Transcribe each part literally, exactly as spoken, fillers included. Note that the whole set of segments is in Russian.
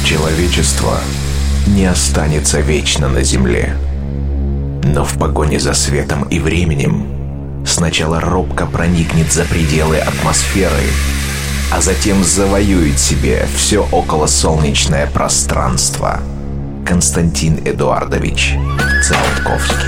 Человечество не останется вечно на Земле. Но в погоне за светом и временем сначала робко проникнет за пределы атмосферы, а затем завоюет себе все околосолнечное пространство. Константин Эдуардович Циолковский.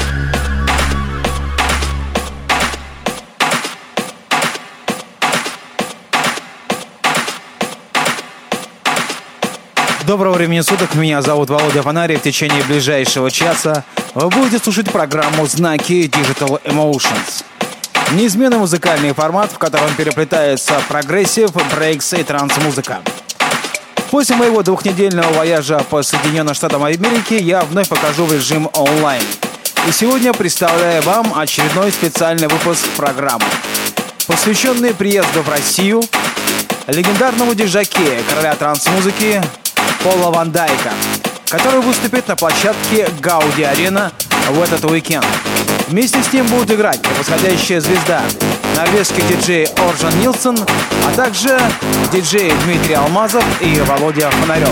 Доброго времени суток, меня зовут Володя Фонарь. В течение ближайшего часа вы будете слушать программу «Знаки Digital Emotions». Неизменный музыкальный формат, в котором переплетается прогрессив, брейкс и транс-музыка. После моего двухнедельного вояжа по Соединенным Штатам Америки я вновь покажу в режим онлайн. И сегодня представляю вам очередной специальный выпуск программы, посвященный приезду в Россию легендарному диджаке, короля транс-музыки Пола Ван Дайка, который выступит на площадке Гауди Арена в этот уикенд. Вместе с ним будут играть превосходящая звезда, норвежский диджей Оржан Нилсен, а также диджеи Дмитрий Алмазов и Володя Фонарев.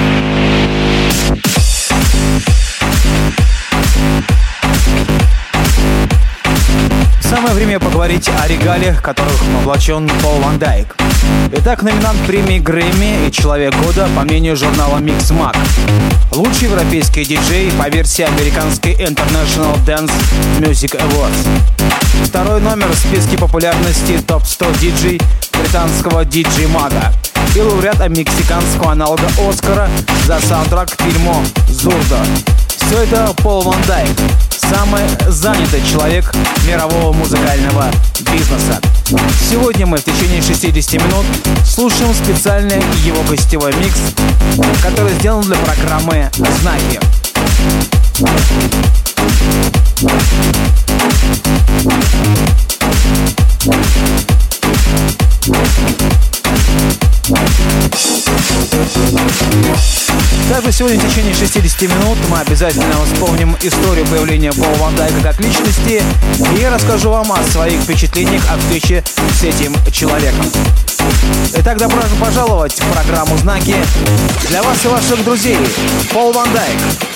Самое время поговорить о регалиях, которых облачен Пол Ван Дайк. Итак, номинант премии Грэмми и Человек года по мнению журнала Mix Mag. Лучший европейский диджей по версии американской International Dance Music Awards. Второй номер в списке популярности топ сто диджей британского диджей Мага. И лауреат мексиканского аналога Оскара за саундтрек к фильму «Зурдо». Все это Пол Ван Дайк, самый занятый человек мирового музыкального бизнеса. Сегодня мы в течение шестьдесят минут слушаем специальный его гостевой микс, который сделан для программы «Знаки». Также сегодня в течение шестьдесят минут мы обязательно вспомним историю появления Пола Ван Дайка как личности, и я расскажу вам о своих впечатлениях от встречи с этим человеком. Итак, добро пожаловать в программу «Знаки» для вас и ваших друзей. Пол Ван Дайк.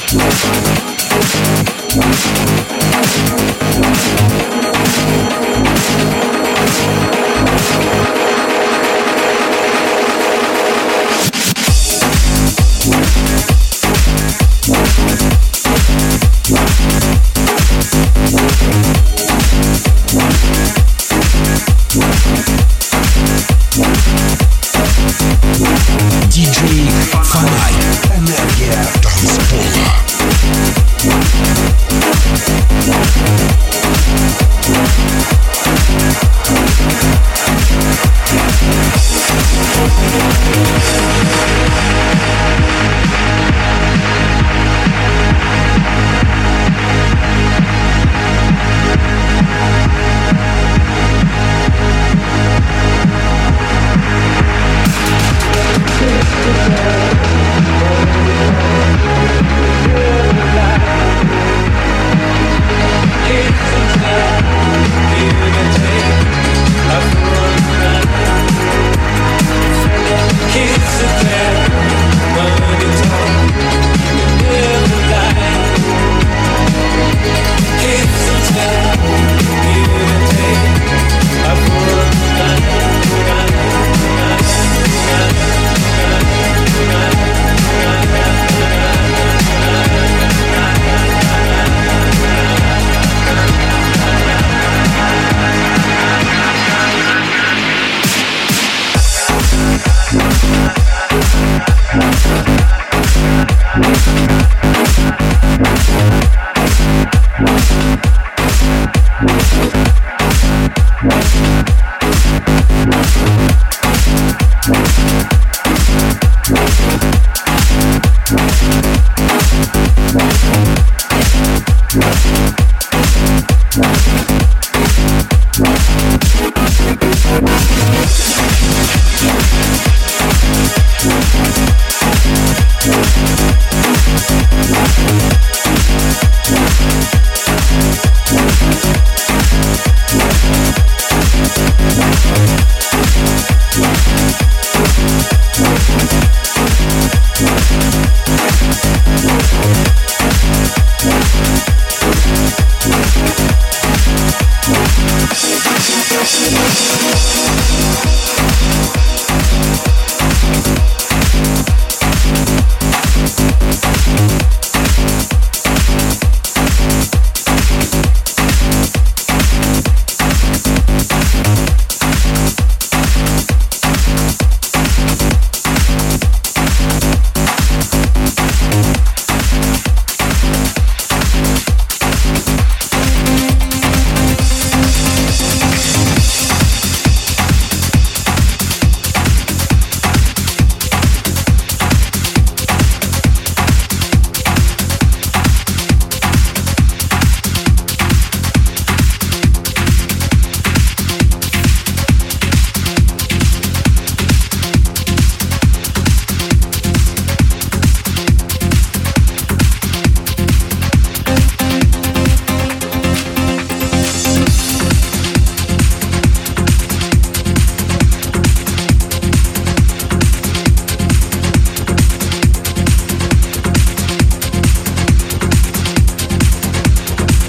Диджей Фонарь. Энергия танцпола. Kiss the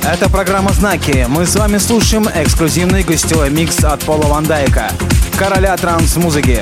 Это программа «Знаки». Мы с вами слушаем эксклюзивный гостевой микс от Пола Ван Дайка, короля транс-музыки.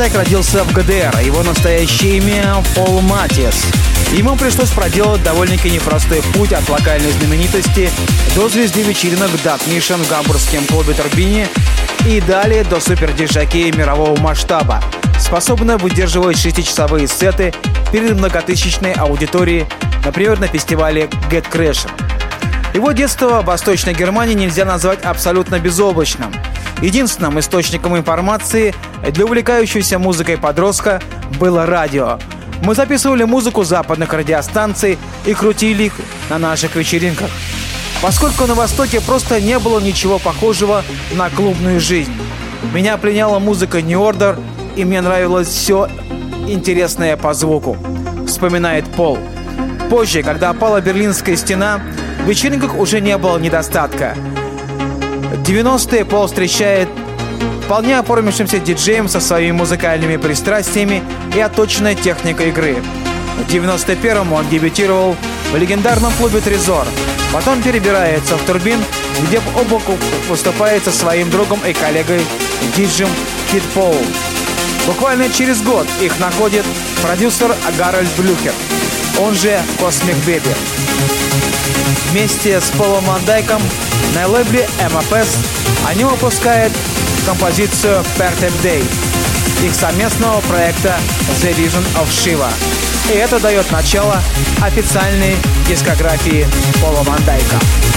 Дайк родился в ГДР, его настоящее имя Пол Матиас. Ему пришлось проделать довольно-таки непростой путь от локальной знаменитости до звезды вечеринок Dub Mission в гамбургском клубе Турбине и далее до супер-диджакея мирового масштаба, способного выдерживать шестичасовые сеты перед многотысячной аудиторией, например, на фестивале Get Crasher. Его детство в Восточной Германии нельзя назвать абсолютно безоблачным. Единственным источником информации для увлекающегося музыкой подростка было радио. Мы записывали музыку западных радиостанций и крутили их на наших вечеринках, поскольку на Востоке просто не было ничего похожего на клубную жизнь. Меня пленяла музыка New Order, и мне нравилось все интересное по звуку, вспоминает Пол. Позже, когда опала Берлинская стена, в вечеринках уже не было недостатка. В девяностые Пол встречает вполне оформившимся диджеем со своими музыкальными пристрастиями и отточенной техникой игры. В девяносто первом он дебютировал в легендарном клубе «Трезор». Потом перебирается в Турбин, где в об бок выступает со своим другом и коллегой диджеем Кид Поул. Буквально через год их находит продюсер Гарольд Блюхер, он же Cosmic Baby. Вместе с Полом Ван Дайком на лейбле эм эф эс они выпускают композицию Perfect Day их совместного проекта The Vision of Shiva. И это дает начало официальной дискографии Пола Ван Дайка.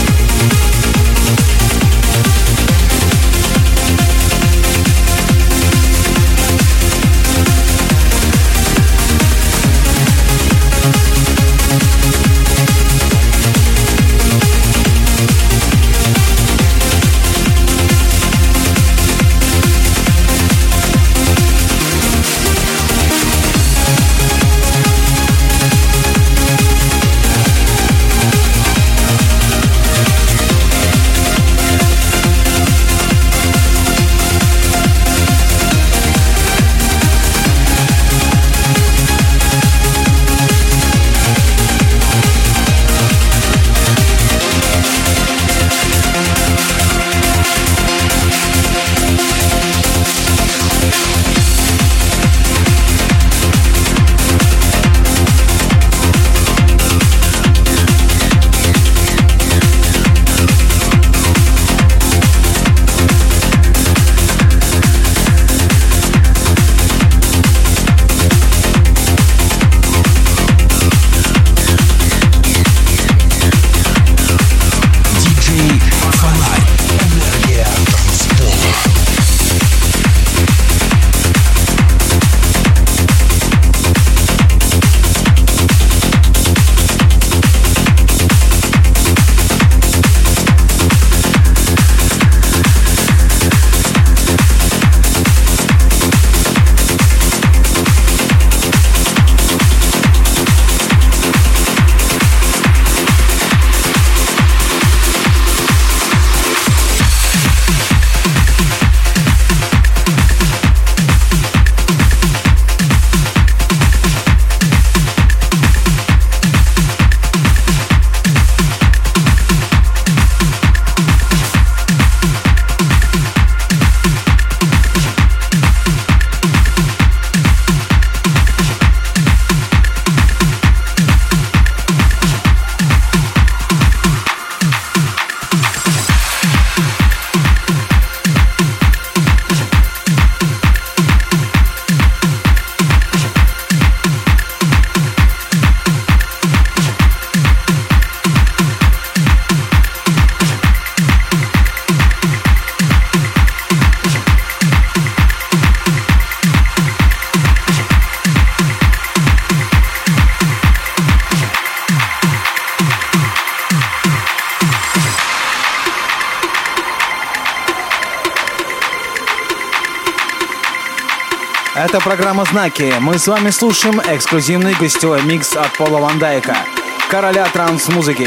Это программа «Знаки». Мы с вами слушаем эксклюзивный гостевой микс от Пола Ван Дайка, короля транс-музыки.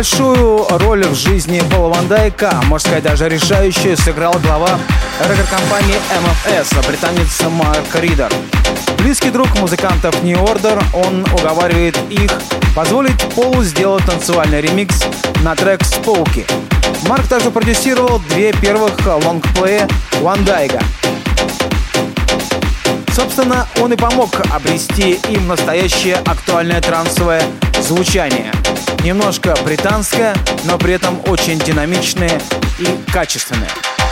Большую роль в жизни Пола Ван Дайка, можно сказать, даже решающую, сыграл глава рекорд-компании эм эф эс, британец Марк Ридер. Близкий друг музыкантов New Order, он уговаривает их позволить Полу сделать танцевальный ремикс на трек «Spooky». Марк также продюсировал две первых лонгплея Ван Дайка. Собственно, он и помог обрести им настоящее актуальное трансовое звучание. Немножко британское, но при этом очень динамичное и качественное.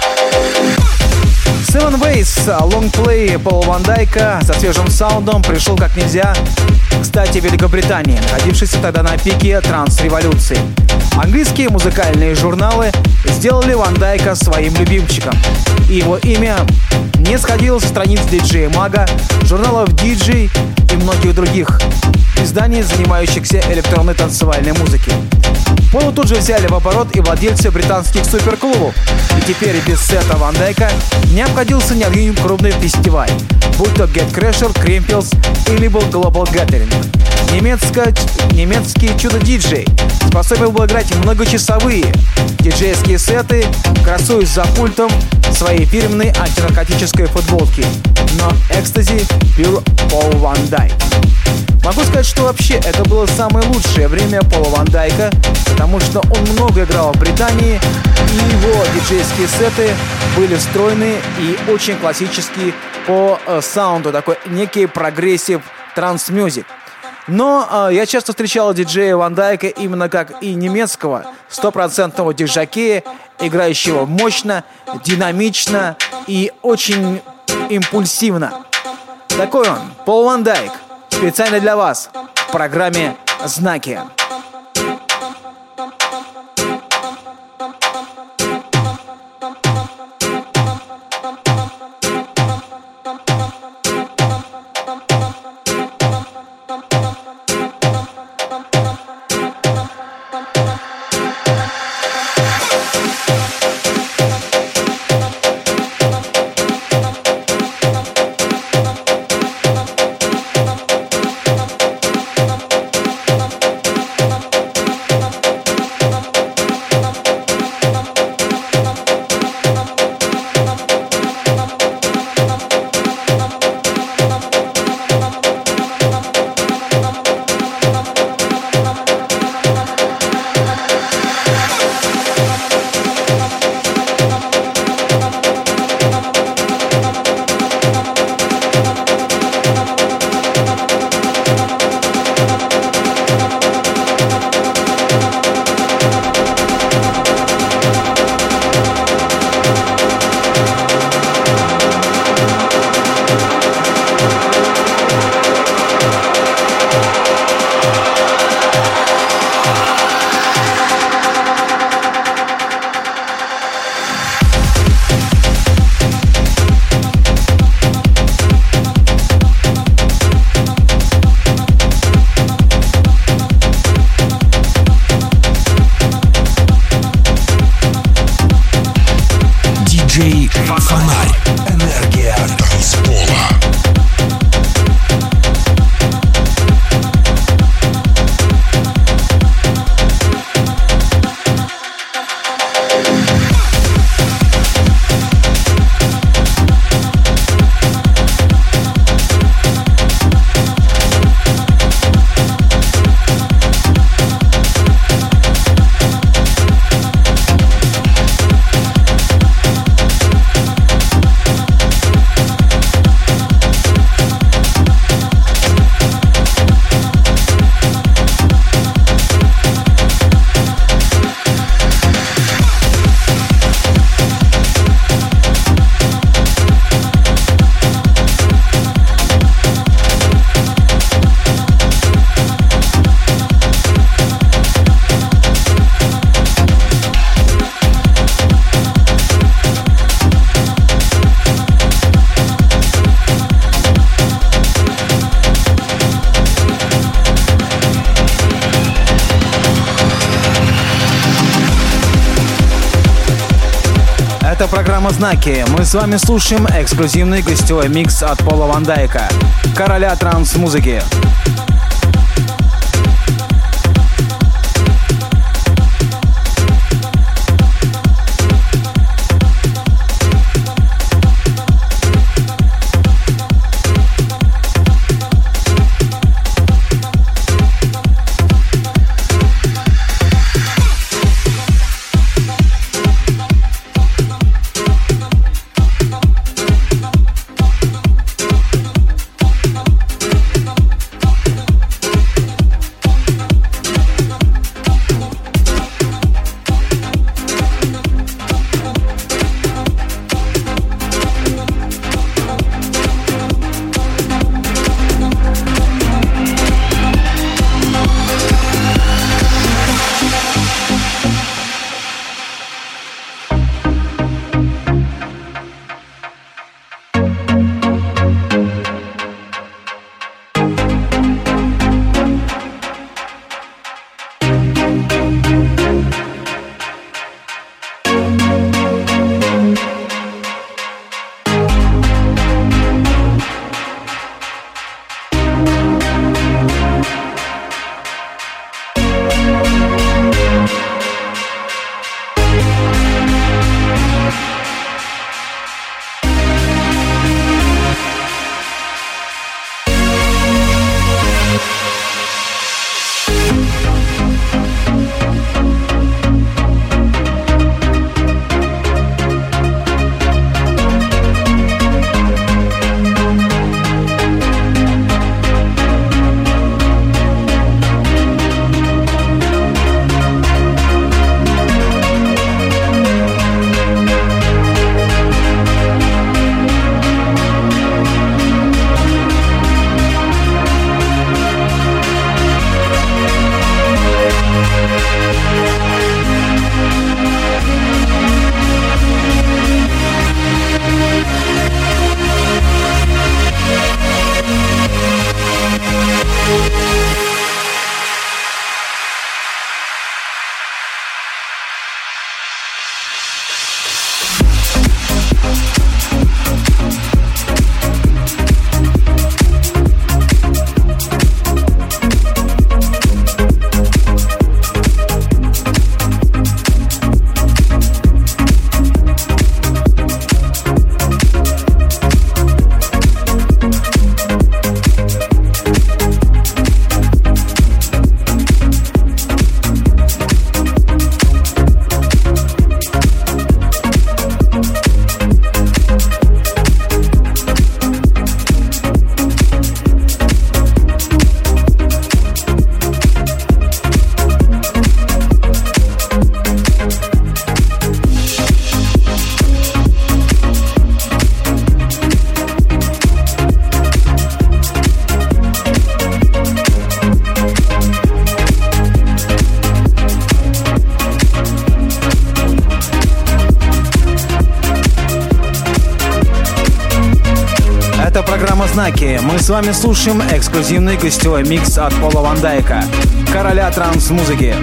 Seven Ways, лонгплей Пола Ван Дайка со свежим саундом, пришел как нельзя кстати в Великобритании, находившейся тогда на пике транс-революции. Английские музыкальные журналы сделали Ван Дайка своим любимчиком, и его имя не сходило со страниц диджея Мага, журналов Диджей и многих других изданий, занимающихся электронной танцевальной музыкой. Полу тут же взяли в оборот и владельцы британских суперклубов, и теперь без сета Ван Дайка не обходился ни один крупный фестиваль, будь то Get Crusher, Creamfields или был Global Gathering. Немецко, немецкий чудо-диджей способен был играть многочасовые диджейские сеты, красуясь за пультом своей фирменной антинаркотической футболки. Но экстази Pure Paul Van Dyke. Могу сказать, что вообще это было самое лучшее время Пола Ван Дайка, потому что он много играл в Британии, и его диджейские сеты были стройные и очень классические по э, саунду, такой некий прогрессив транс-мьюзик. Но э, я часто встречал диджея Ван Дайка именно как и немецкого стопроцентного диджакея, играющего мощно, динамично и очень импульсивно. Такой он, Пол Ван Дайк, специально для вас в программе «Знаки». Фонарь. Энергия танцпола. Это программа «Знаки». Мы с вами слушаем эксклюзивный гостевой микс от Пола Ван Дайка, короля транс-музыки. «Знаки» мы с вами слушаем эксклюзивный гостевой микс от Пола Ван Дайка, короля транс-музыки.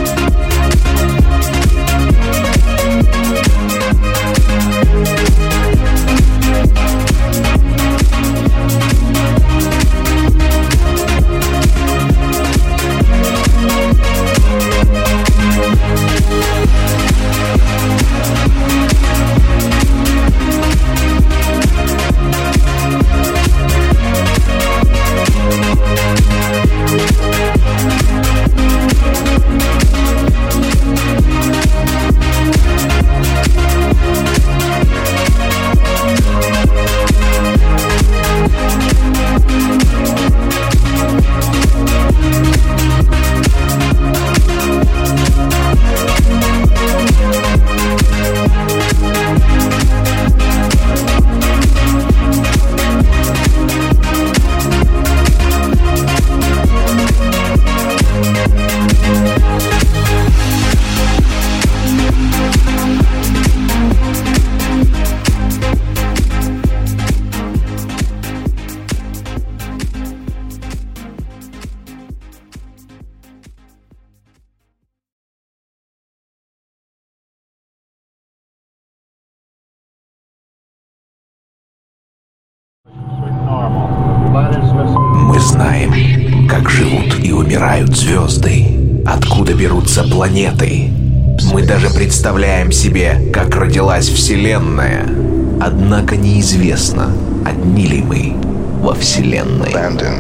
Мы знаем, как живут и умирают звезды, откуда берутся планеты. Мы даже представляем себе, как родилась Вселенная. Однако неизвестно, одни ли мы во Вселенной.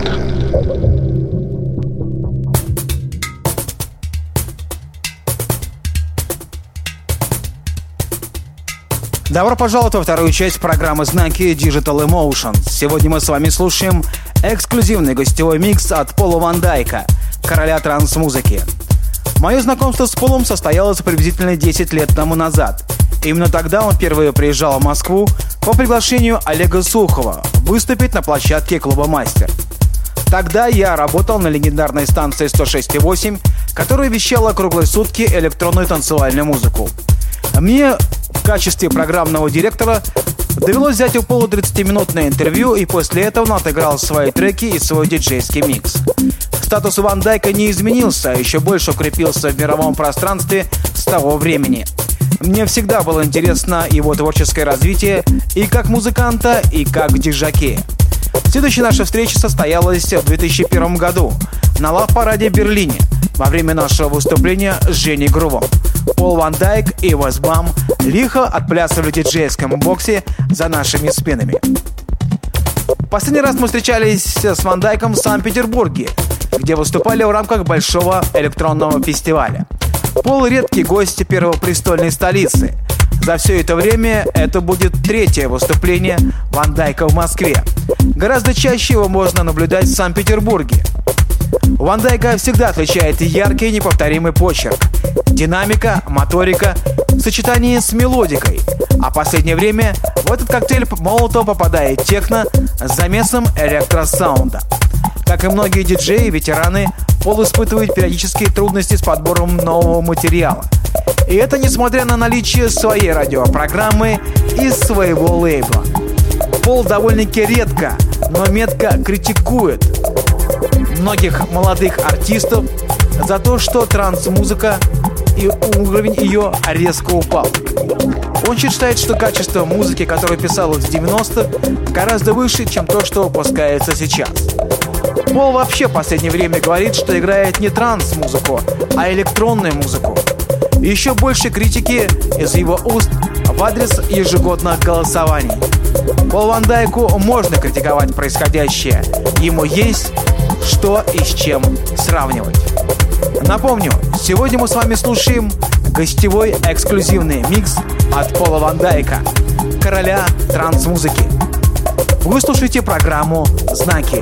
Добро пожаловать во вторую часть программы «Знаки Digital Emotions». Сегодня мы с вами слушаем эксклюзивный гостевой микс от Пола Ван Дайка, короля транс-музыки. Мое знакомство с Полом состоялось приблизительно десять лет тому назад. Именно тогда он впервые приезжал в Москву по приглашению Олега Сухова выступить на площадке клуба «Мастер». Тогда я работал на легендарной станции сто шесть и восемь, которая вещала круглые сутки электронную танцевальную музыку. Мне в качестве программного директора довелось взять у Пола тридцатиминутное интервью, и после этого он отыграл свои треки и свой диджейский микс. Статус Ван Дайка не изменился, а еще больше укрепился в мировом пространстве с того времени. Мне всегда было интересно его творческое развитие и как музыканта, и как диджаке. Следующая наша встреча состоялась в две тысячи первом году на лав-параде в Берлине во время нашего выступления с Женей Грувом. Пол Ван Дайк и Вестбам лихо отплясывали в диджейском боксе за нашими спинами. Последний раз мы встречались с Ван Дайком в Санкт-Петербурге, где выступали в рамках большого электронного фестиваля. Пол — редкий гость первопрестольной столицы. За все это время это будет третье выступление Ван Дайка в Москве. Гораздо чаще его можно наблюдать в Санкт-Петербурге. У Ван Дайка всегда отличает яркий неповторимый почерк, динамика, моторика в сочетании с мелодикой. А в последнее время в этот коктейль молотом попадает техно с замесом электросаунда. Как и многие диджеи, ветераны, Пол испытывает периодические трудности с подбором нового материала. И это несмотря на наличие своей радиопрограммы и своего лейбла. Пол довольно-таки редко, но метко критикует многих молодых артистов за то, что транс-музыка и уровень ее резко упал. Он считает, что качество музыки, которая писалась в девяностых, гораздо выше, чем то, что выпускается сейчас. Пол вообще в последнее время говорит, что играет не транс-музыку, а электронную музыку. Еще больше критики из его уст в адрес ежегодных голосований. Полу Ван Дайку можно критиковать происходящее. Ему есть что и с чем сравнивать. Напомню, сегодня мы с вами слушаем гостевой эксклюзивный микс от Пола Ван Дайка, короля транс-музыки. Вы слушаете программу «Знаки».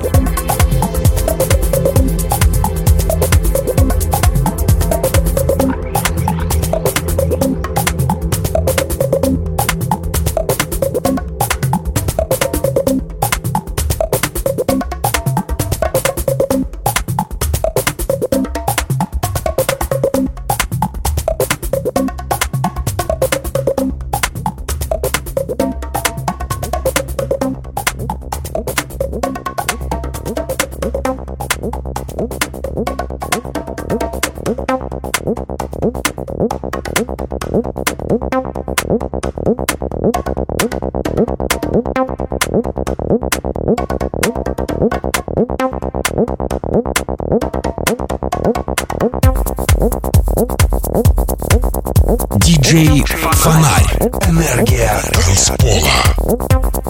Диджей Фонарь. Энергия танцпола.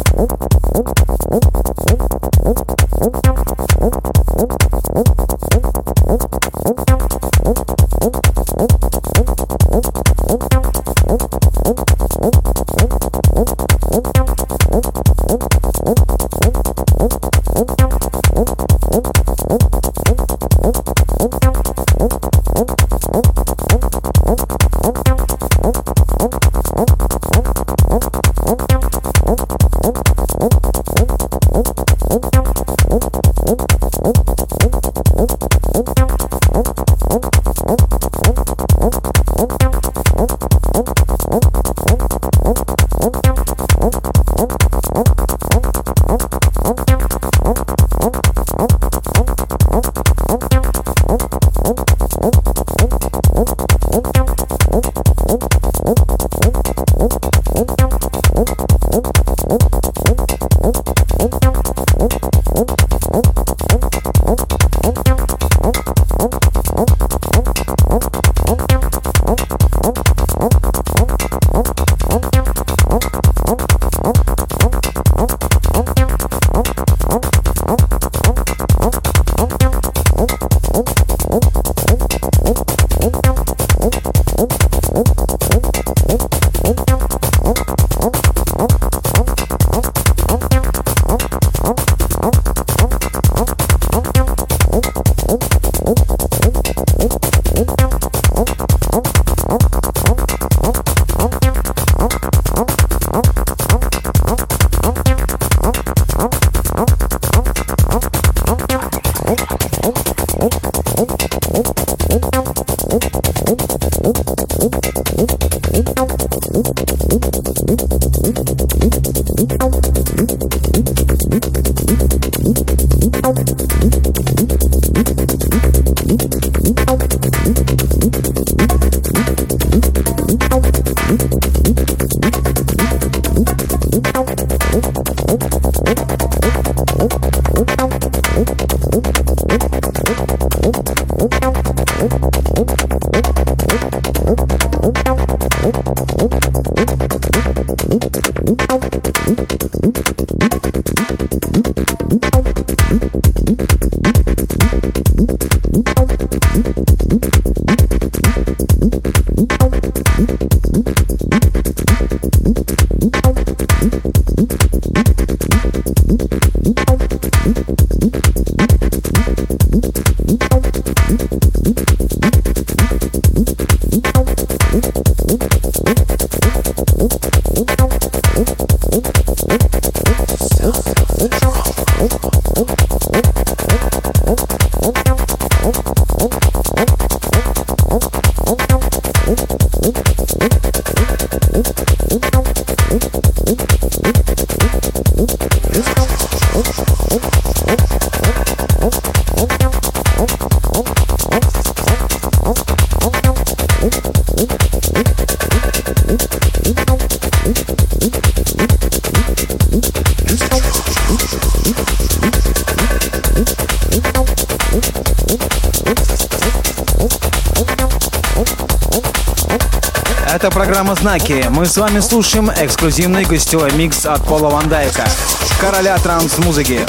Это программа «Знаки». Мы с вами слушаем эксклюзивный гостевой микс от Пола Ван Дайка, короля транс-музыки.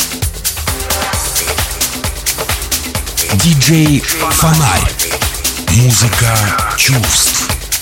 Диджей Фонарь. Музыка чувств.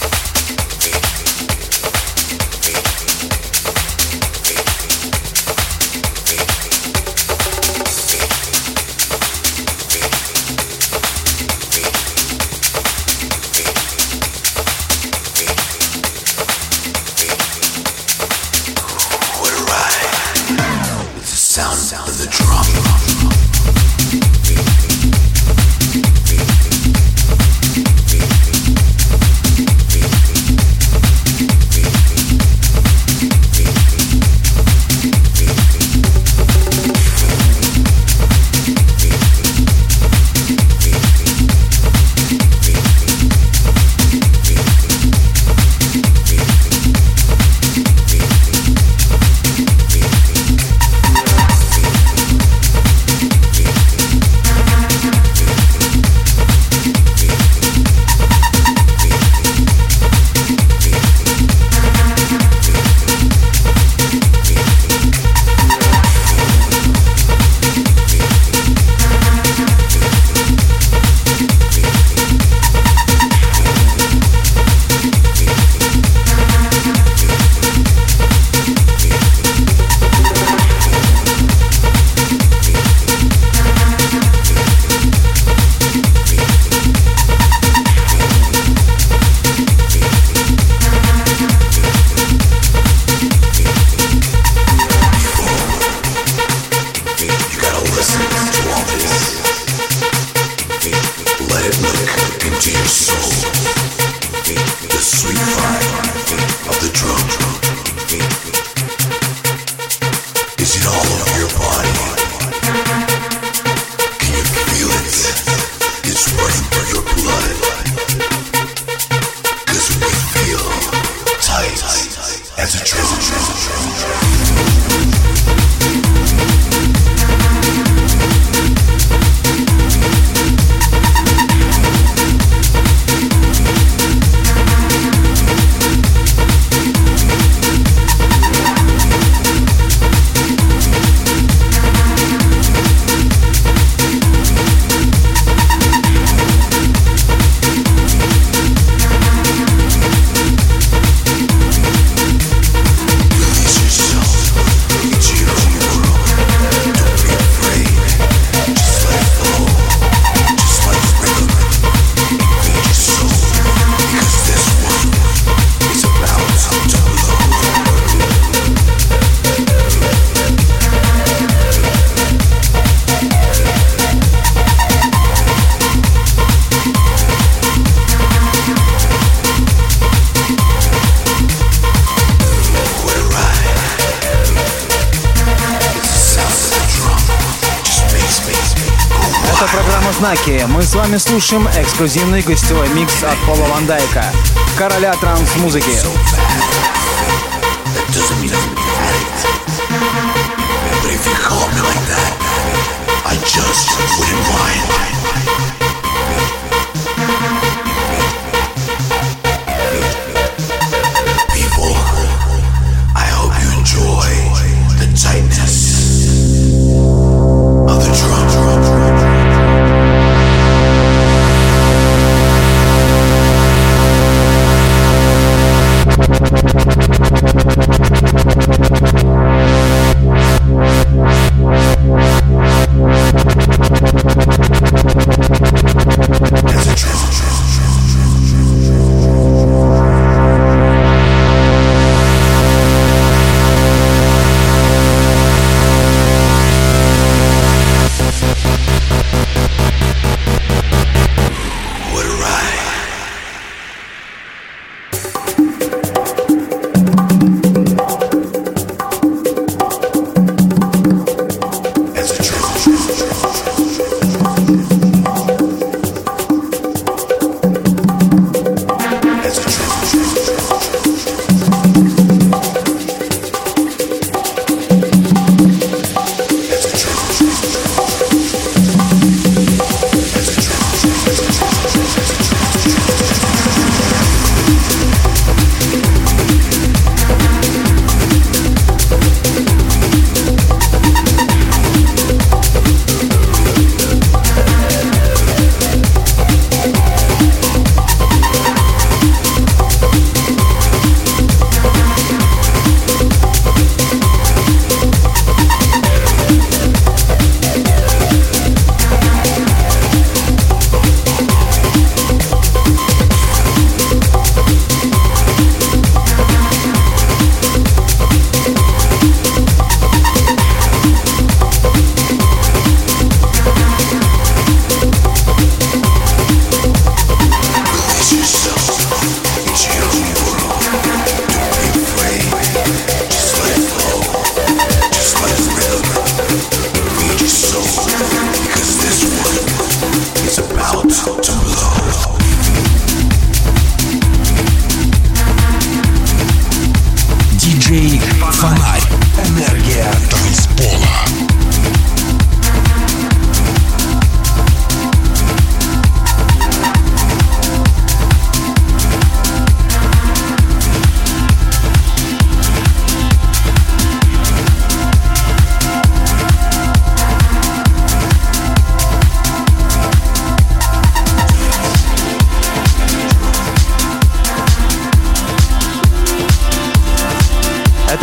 Знаки. Мы с вами слушаем эксклюзивный гостевой микс от Пола Ван Дайка, короля транс-музыки. We'll be right back.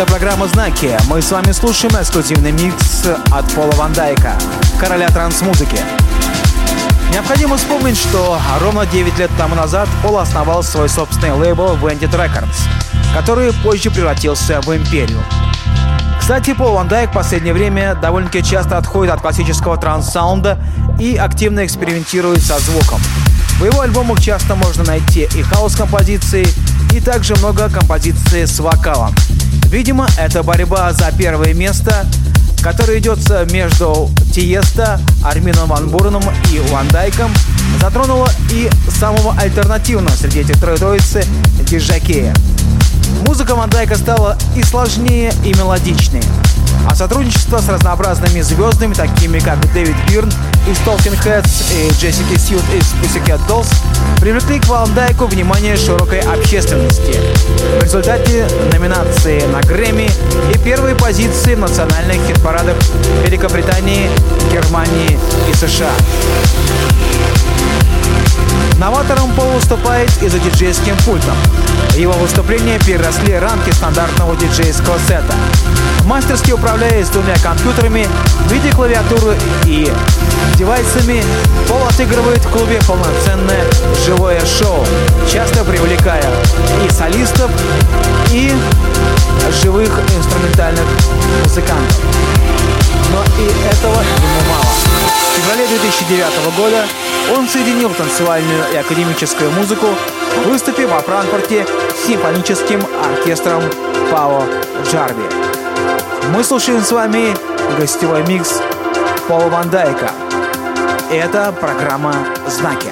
Это программа «Знаки». Мы с вами слушаем эксклюзивный микс от Пола Ван Дайка, короля транс-музыки. Необходимо вспомнить, что ровно девять лет тому назад Пол основал свой собственный лейбл Vended Records, который позже превратился в империю. Кстати, Пол Ван Дайк в последнее время довольно-таки часто отходит от классического транс-саунда и активно экспериментирует со звуком. В его альбомах часто можно найти и хаос-композиции, и также много композиций с вокалом. Видимо, это борьба за первое место, которая идет между Тиесто, Армином ван Буреном и Ван Дайком, затронула и самого альтернативного среди этих троицы диджакея. Музыка Ван Дайка стала и сложнее, и мелодичнее. А сотрудничество с разнообразными звездами, такими как Дэвид Бирн из Talking Heads и Джессика Сьют из Pussycat Dolls, привлекли к Ван Дайку внимание широкой общественности. В результате номинации на Грэмми и первые позиции в национальных хит-парадах Великобритании, Германии и США. Новатором Пол выступает и за диджейским пультом. Его выступления переросли рамки стандартного диджейского сета. Мастерски управляясь двумя компьютерами в виде клавиатуры и девайсами, Пол отыгрывает в клубе полноценное живое шоу, часто привлекая и солистов, и живых инструментальных музыкантов. Но и этого ему мало. В феврале две тысячи девятого года он соединил танцевальную и академическую музыку, выступив во Франкфурте с симфоническим оркестром Пао Джарви. Мы слушаем с вами гостевой микс Пола Ван Дайка. Это программа «Знаки».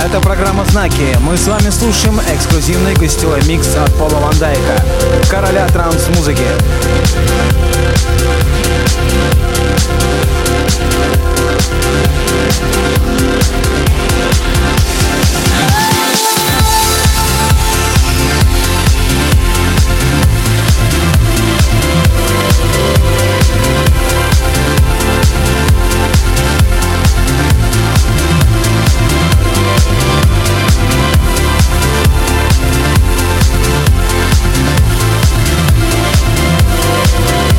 Это программа «Знаки». Мы с вами слушаем эксклюзивный гостевой микс от Пола Ван Дайка, короля транс-музыки. We'll be right back.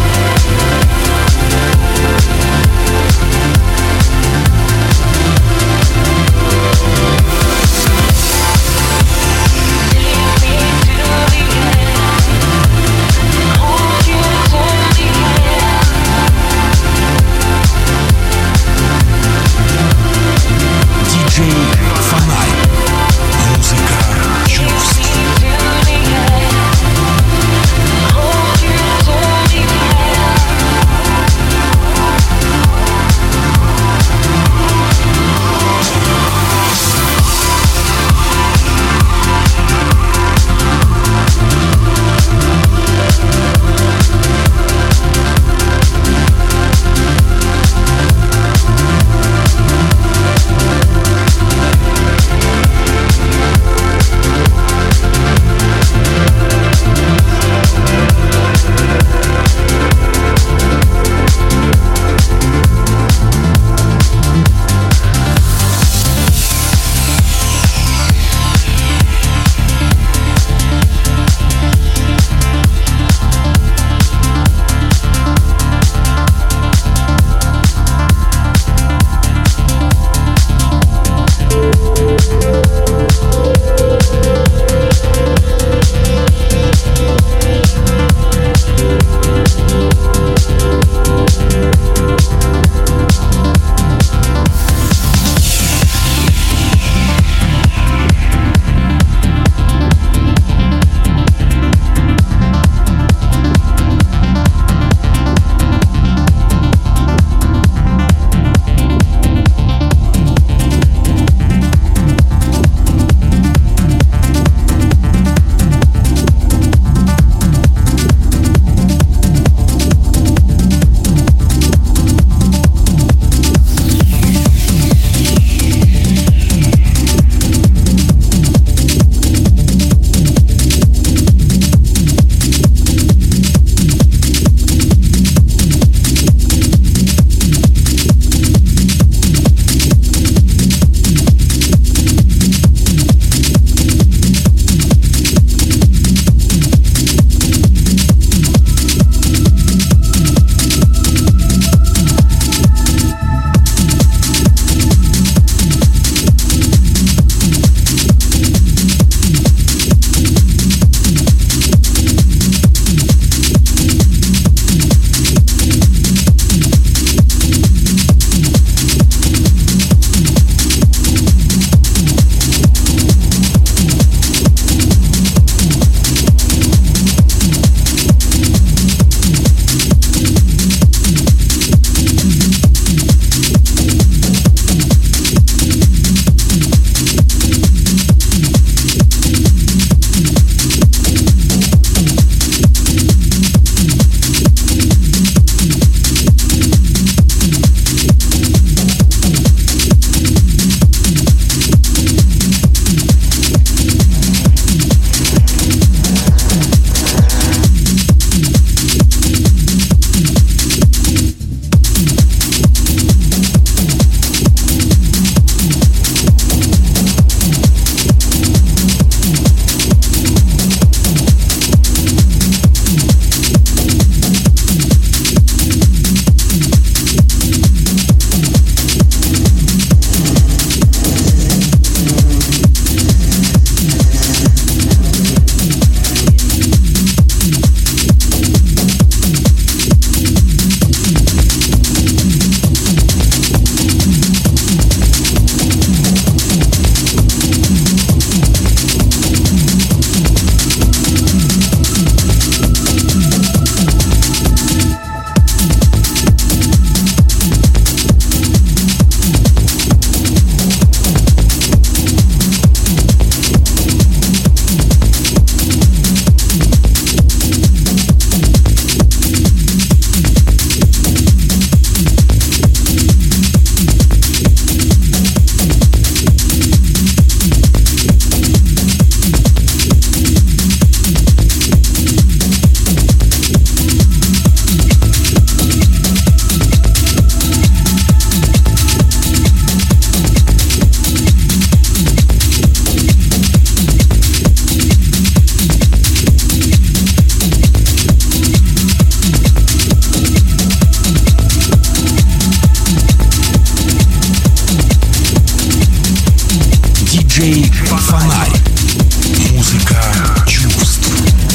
диджей Фонарь. Музыка чувств.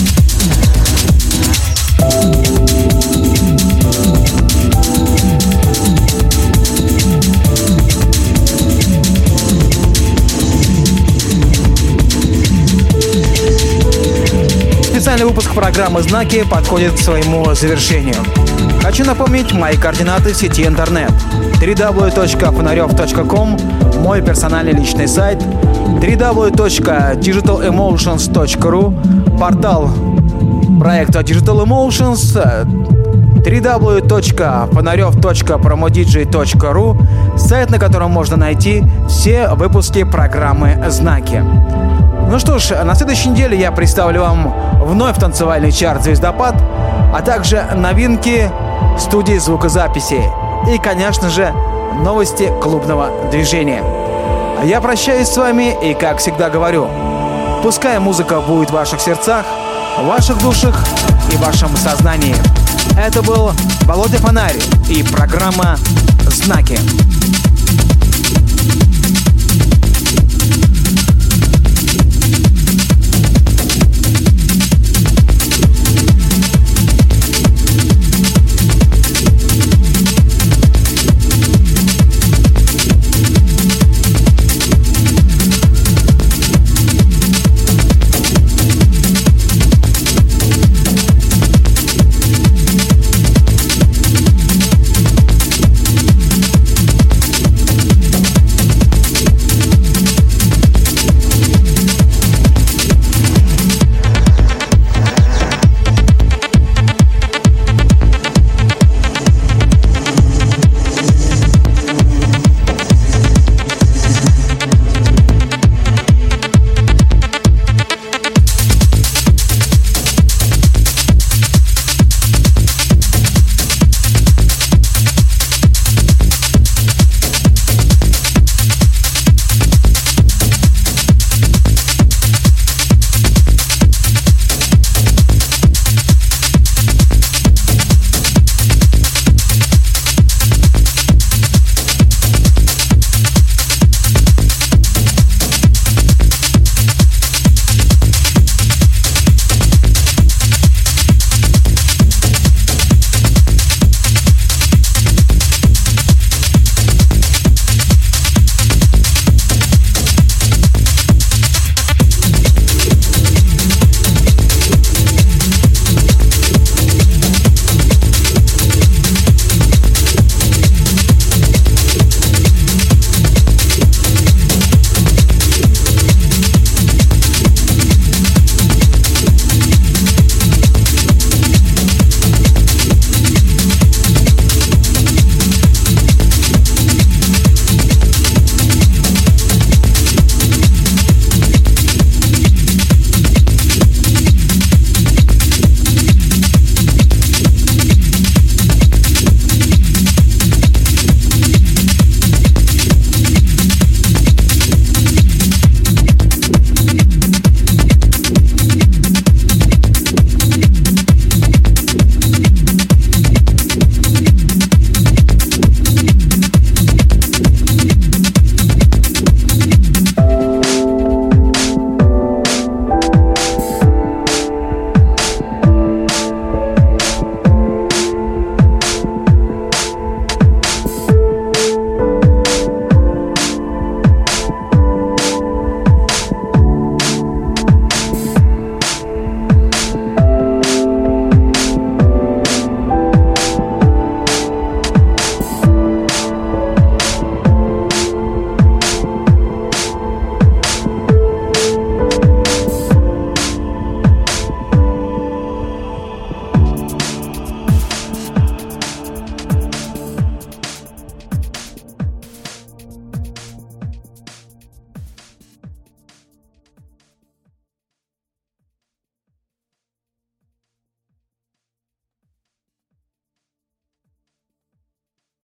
Специальный выпуск программы «Знаки» подходит к своему завершению. Хочу напомнить мои координаты в сети интернет. дабл ю дабл ю дабл ю точка фонарев точка ком, мой персональный личный сайт, дабл ю дабл ю дабл ю точка диджитал эмоушенс точка ру, портал проекта Digital Emotions, дабл ю дабл ю дабл ю точка фонарев точка промодиджей точка ру, сайт, на котором можно найти все выпуски программы «Знаки». Ну что ж, на следующей неделе я представлю вам вновь танцевальный чарт «Звездопад», а также новинки студии звукозаписи и, конечно же, новости клубного движения. Я прощаюсь с вами и, как всегда, говорю, пускай музыка будет в ваших сердцах, в ваших душах и в вашем сознании. Это был Володя Фонарь и программа «Знаки».